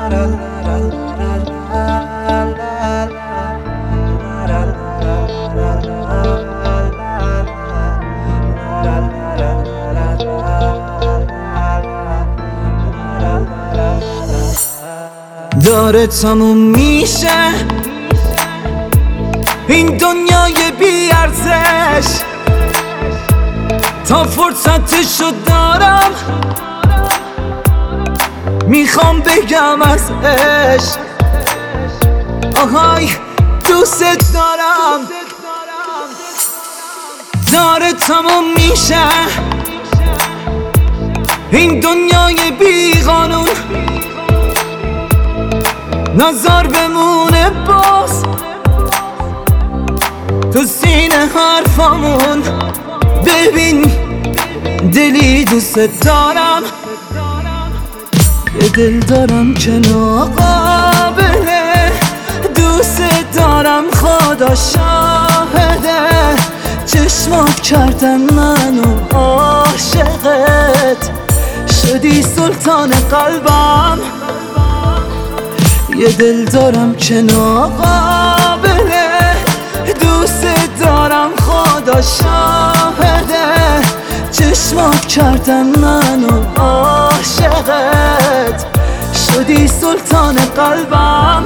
داره تموم میشه این دنیای بی ارزش، تا فرصتشو دارم میخوام بگم از عشق. آهای دوست دارم. داره تموم میشه این دنیای بی قانون، نظر بمونه باز تو سینه حرفامون. ببین دلی دوست دارم، یه دل دارم که ناقابله. دوست دارم خدا شاهده، چشمات کردن منو عاشقت، شدی سلطان قلبم. یه دل دارم که ناقابله، دوست دارم خدا شاهده، چشمات کردن منو عاشقت، شدی سلطان قلبم.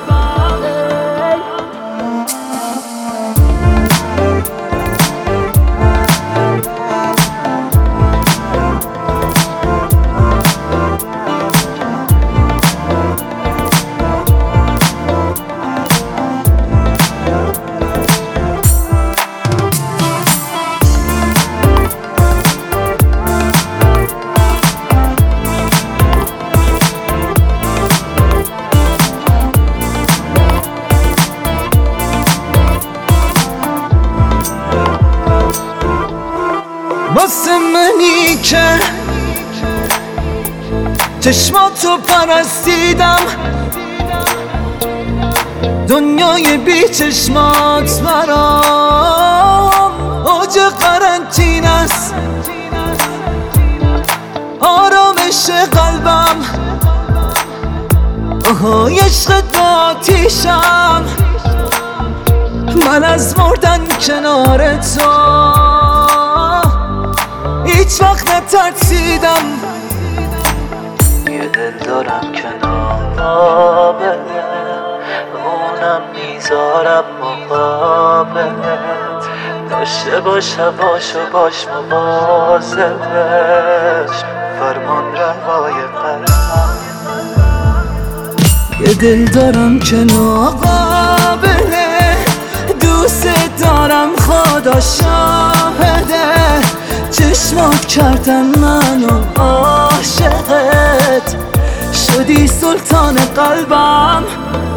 واسه منی که چشماتو پرستیدم، دنیای بی چشمات برام اوج قرنطین است، آرامش قلبم. آهای عشقت با آتیشم، من از مردن کنار تو هیچ وقت نترسیدم. یه دل دارم که ناقابله، اونم میذارم مقابلت، داشته باش هواشو باش مواظبش، فرمان روای قلبم. یه دل دارم که ناقابله، دوست دارم خدا شاهده، چشمات کردن منو عاشقت، شدی سلطان قلبم.